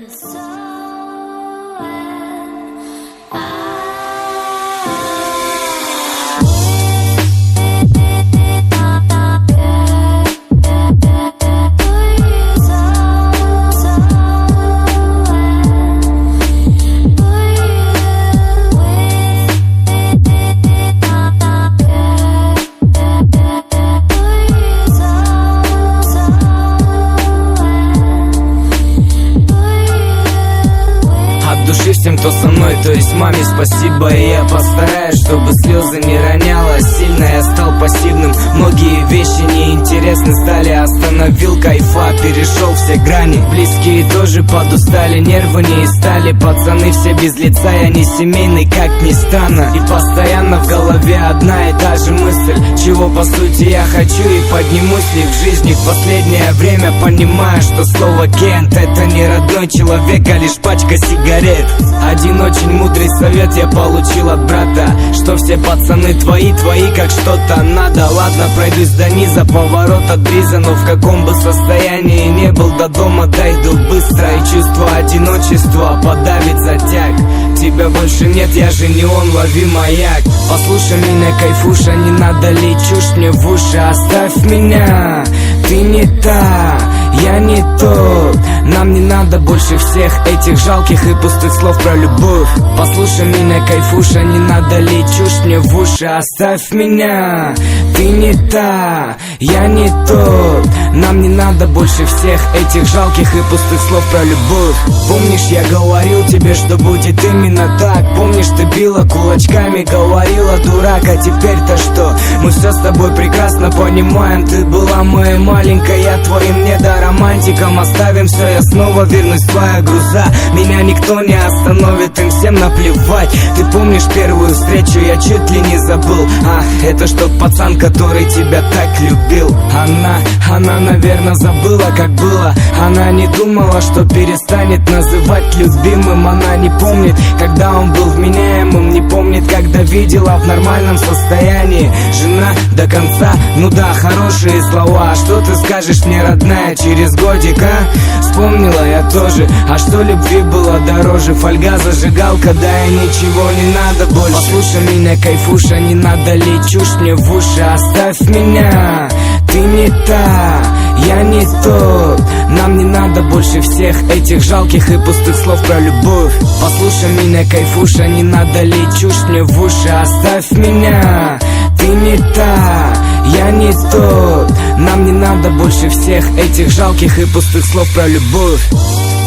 Души всем, кто со мной, то есть маме спасибо. И я постараюсь, чтобы слезы не роняла сильно. Я стал пассивным, многие вещи неинтересны стали. Остановил кайфа, перешел все грани. Близкие тоже подустали, нервы не истали. Пацаны все без лица, я не семейный, как ни странно. И постоянно в голове одна и та же мысль, чего по сути я хочу и поднимусь ли в жизни. В последнее время понимаю, что слово Кент — это не родной человек, а лишь пачка сигарет. Один очень мудрый совет я получил от брата, что все пацаны твои, как что-то надо. Ладно, пройдусь до низа, поворот от бриза, но в каком бы состоянии не был, до дома дойду быстро. И чувство одиночества подавит затяг. Тебя больше нет, я же не он, лови маяк. Послушай меня, кайфуша, не надо лить чушь мне в уши. Оставь меня, ты не та, я не тот. Нам не надо больше всех этих жалких и пустых слов про любовь. Послушай меня, кайфуша, не надо лить чушь мне в уши. Оставь меня, ты не та, я не тот. Нам не надо больше всех этих жалких и пустых слов про любовь. Помнишь, я говорил тебе, что будет именно так? Помнишь, ты била кулачками, говорила дурак, а теперь-то что? Мы все с тобой прекрасно понимаем. Ты была моей маленькой, я твоим недоромантиком. Оставим все, я снова вернусь в твоя груза. Меня никто не остановит, им всем наплевать. Ты помнишь первую встречу, я чуть ли не забыл. Это ж тот пацан, который тебя так любил. Она, наверное, забыла, как было. Она не думала, что перестанет называть любимым. Она не помнит, когда он был вменяемым. Не помнит, когда видела в нормальном состоянии. Жена до конца, ну да, хорошие слова. Что ты скажешь мне, родная, через годик, а? Вспомнила я тоже, а что любви было дороже? Фольга, зажигалка, да и ничего не надо больше. Послушай меня, кайфуша, не надо лить чушь мне в уши. Оставь меня, ты не та, я не тот. Нам не надо больше всех этих жалких и пустых слов про любовь. Послушай меня, кайфуша, не надо лить чушь мне в уши. Оставь меня, ты не та, я не тот. Нам не надо больше всех этих жалких и пустых слов про любовь.